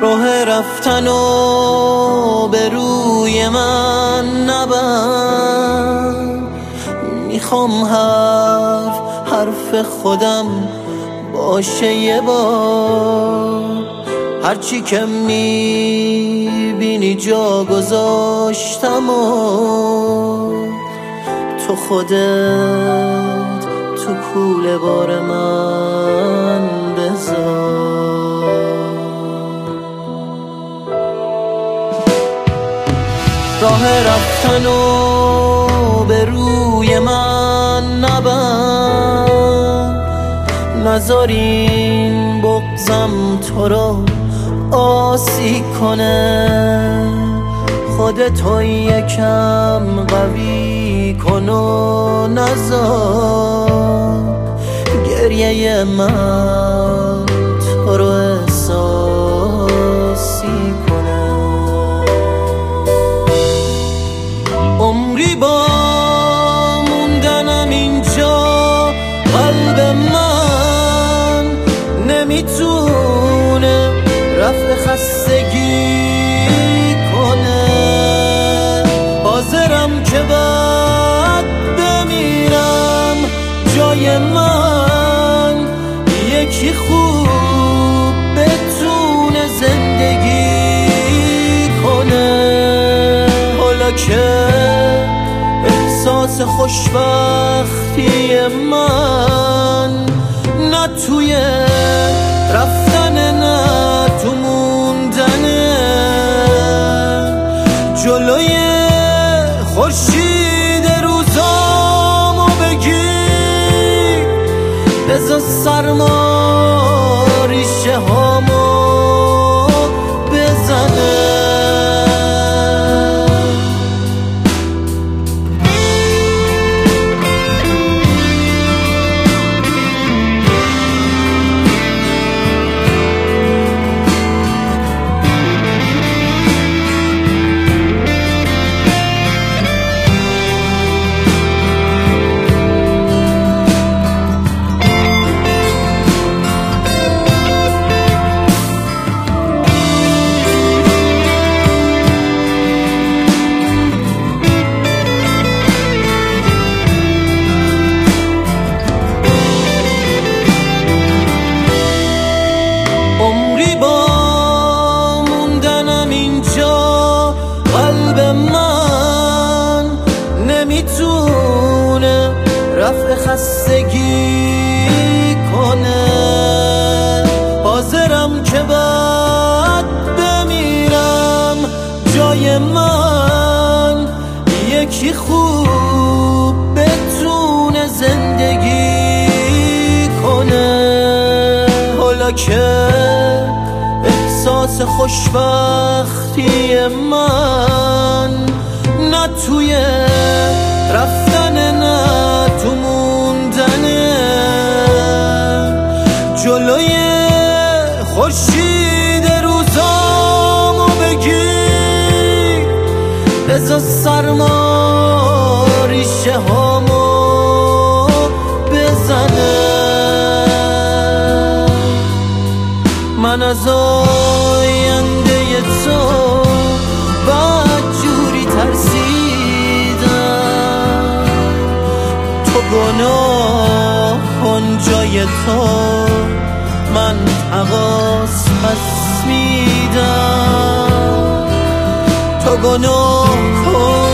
راه رفتنو به روی من نبند، میخوام حرف خودم باشه یه بار. هرچی که میبینی جا گذاشتم و تو خودت تو کوله بار من بذار. راه رفتنو به روی من نبند، نذار این بغضم تو رو آسی کنه. خودتو یکم قوی کن و نذار گریه من تو رو احساسی کنه. عمری با موندنم اینجا قلب من نمیتونه رفع خستگی کنه. حاضرم که بعد بمیرم جای من یکی خوب بتونه زندگی کنه. حالا که احساس خوشبختی من نه توی رفتن نه تو موندنه، جلوی خورشید روزامو بگیر، بذار سرما ریشه هامو بزنه. عمری با موندنم اینجا قلب من نمیتونه رفع خستگی کنه. حاضرم که بعد بمیرم جای من یکی خوب بتونه زندگی کنه. حالا که احساس خوشبختی من نه توی رفتن نه تو موندنه، جلوی خورشید روزامو بگیر، بذار سرما ریشه هامو بزنه. من از آینده تو بدجوری ترسیدم، تو گناه کن جای تو من تقاص پس میدم. تو گناه کن